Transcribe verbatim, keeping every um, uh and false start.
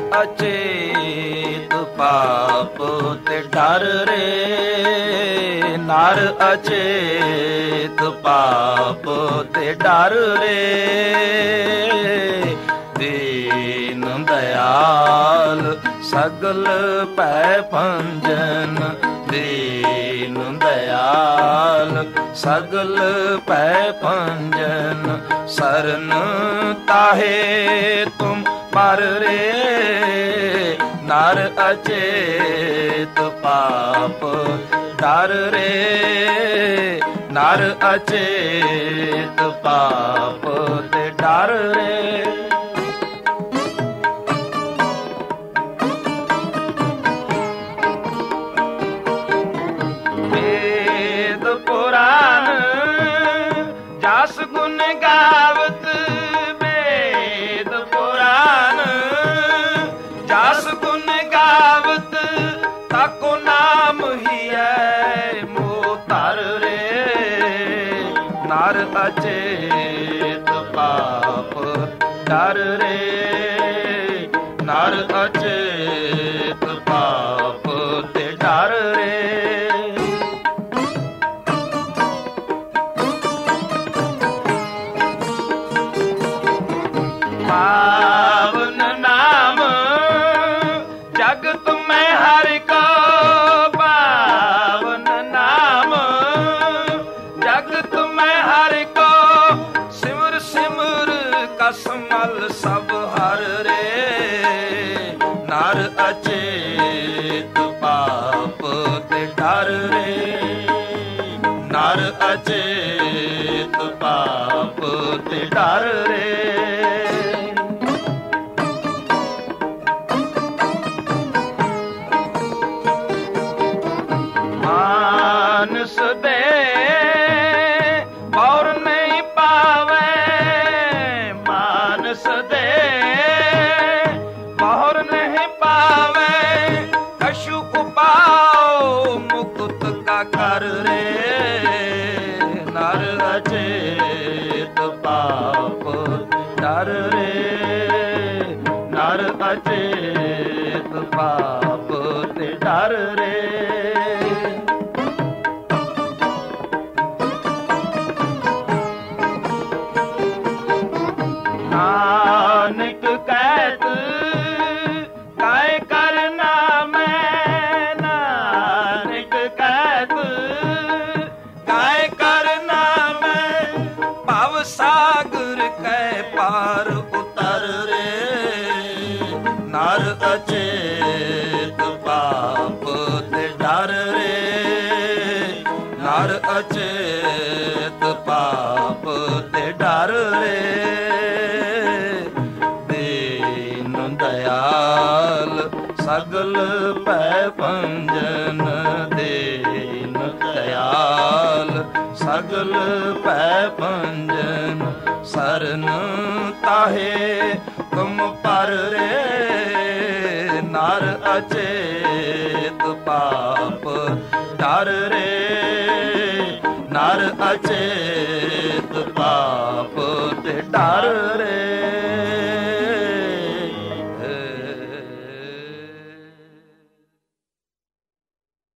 ਅਚੇਤ ਪਾਪ ਤੇ ਡਰ ਰੇ, ਨਰ ਅਚੇਤ ਪਾਪ ਤੇ ਡਰ ਰੇ। ਦੀਨ ਦਇਆਲ ਸਗਲ ਭੈ ਭੰਜਨ, ਦੀਨ ਦਇਆਲ ਸਗਲ ਭੈ ਭੰਜਨ। ਸਰਨ ਤਾਹੇ ਤੁਮ ਪਰ ਰੇ, ਨਰ ਅਚੇਤ ਪਾਪ ਡਰ ਰੇ, ਨਰ ਅਚੇਤ ਪਾਪ ਤੇ ਡਰ ਰੇ। ਵੇਦ ਪੁਰਾਨ ਜਸ ਗੁਣ ਗਾਵਤ, ਵੇਦ ਪੁਰਾਨ ਜਸ ਗੁਣ ਗਾਵਤ। ਤਾਕੋ ਨਾਮ ਹੀ ਹੈ ਮੋਹ ਧਰ ਰੇ, ਨਰ ਅਚੇਤ ਪਾਪ ਡਰ ਰੇ, ਨਰ ਅਚੇਤ ਪਾਪ ਤੇ ਡਰ ਰੇ। ਪਾਵਨ ਨਾਮ ਜਗਤ ਮੈਂ ਹਰਿ ਕੋ, ਪਾਵਨ ਨਾਮ ਜਗਤ ਮੈਂ ਹਰਿ ਕੋ। ਸਿਮਰ ਸਿਮਰ ਕਸ ਮਲ ਸਭ ਹਰ ਰੇ, ਨਰ ਅਚੇਤ ਪਾਪ ਤੇ ਡਰ ਰੇ, ਨਰ ਅਚੇਤ ਪਾਪ ਤੇ ਡਰ ਰੇ। ਮਾਨਸ ਦੇ ਬੌਰ ਨਹੀਂ ਪਾਵੇ, ਮਾਨਸ ਦੇ ਬੌਰ ਨਹੀਂ ਪਾਵੇ। ਕਛੂ ਉਪਾਉ ਮੁਕਤ ਕਾ ਕਰ ਰੇ, ਨਰ ਅਚੇਤ ਪਾਪ ਡਰ ਰੇ, ਨਰ ਅਚੇਤ ਪਾਪ ਤੇ ਡਰ ਰੇ। ਨਾਨਕ ਕਹਿਤ ਕਾਇ ਕਰਨਾ ਮੈਂ, ਨਾਨਕ ਕਹਿਤ ਕਾਇ ਕਰਨਾ ਮੈਂ। ਭਵ ਸਾਗਰ ਕੈ ਪਾਰ ਉਤਰ ਰੇ, ਨਰ ਅਚੇਤ ਪਾਪ ਤੇ ਡਰ ਰੇ, ਨਰ ਅਚੇਤ ਪਾਪ ਤੇ ਡਰ ਰੇ। ਦਇਆਲ ਸਗਲ ਭੈ ਭੰਜਨ, ਦੀਨ ਦਇਆਲ ਸਗਲ ਭੈ ਭੰਜਨ। ਸਰਨ ਤਾਹੇ ਤੁਮ ਪਰ ਰੇ, ਨਰ ਅਚੇਤ ਪਾਪ ਡਰ ਰੇ, ਨਰ ਅਚੇਤ ਪਾਪ ਤੇ ਡਰ ਰੇ।